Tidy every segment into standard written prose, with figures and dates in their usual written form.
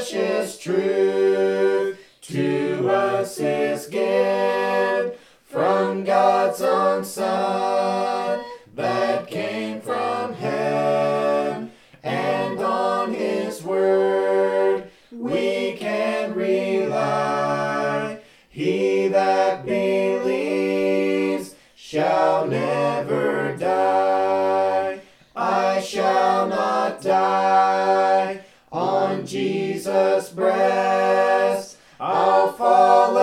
precious truth to us is given from God's own Son that came from heaven, and on his word we can rely. He that believes shall never die. I shall not die. On Jesus' breast I'll fall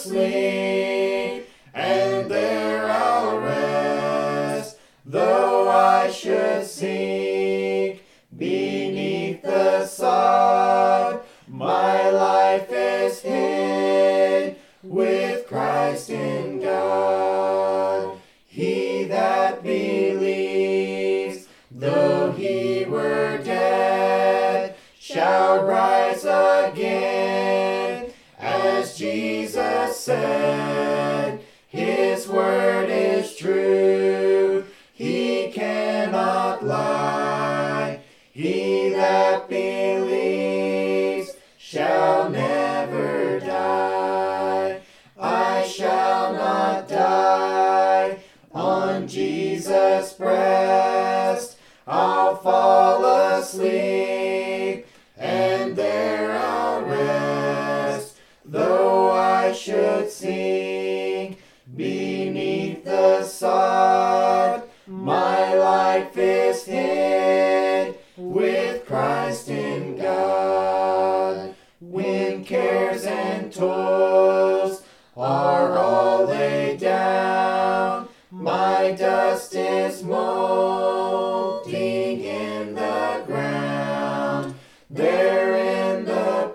asleep, and there I'll rest, though I should sink beneath the sod. My life is hid with Christ in God. He that believes, though he were dead, shall rise again, as Jesus said. His word is true, he cannot lie. He that believes shall never die. I shall not die. On Jesus' breast I'll fall asleep, and there I'll rest, though I should sink beneath the sod. My life is hid with Christ in God. When cares and toils are all laid down, my dust is molding in the ground. There in the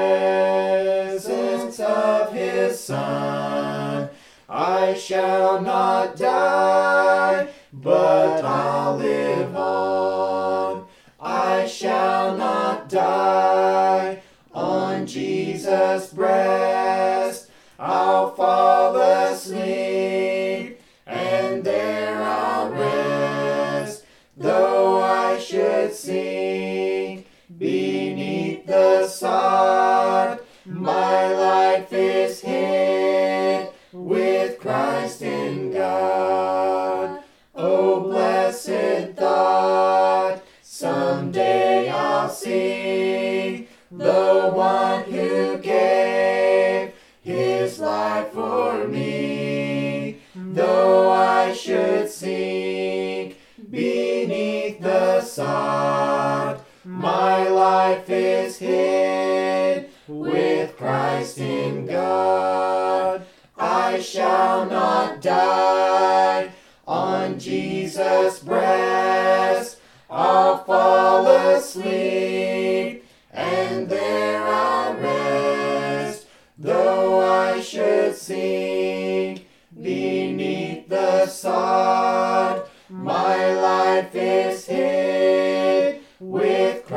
presence of his Son, I shall not die, but I'll live on. I shall not die. On Jesus' breast I'll fall asleep, and there I'll rest, though I should sink beneath the sod. My life is hid with Christ in God. Oh, blessed thought, someday I'll see the one who gave his life for me. Though I should sink beneath the sod, my life is hid with Christ in God. I shall not die. On Jesus' breast I'll fall asleep, and there I'll rest, though I should sink beneath the sod. My life is hid with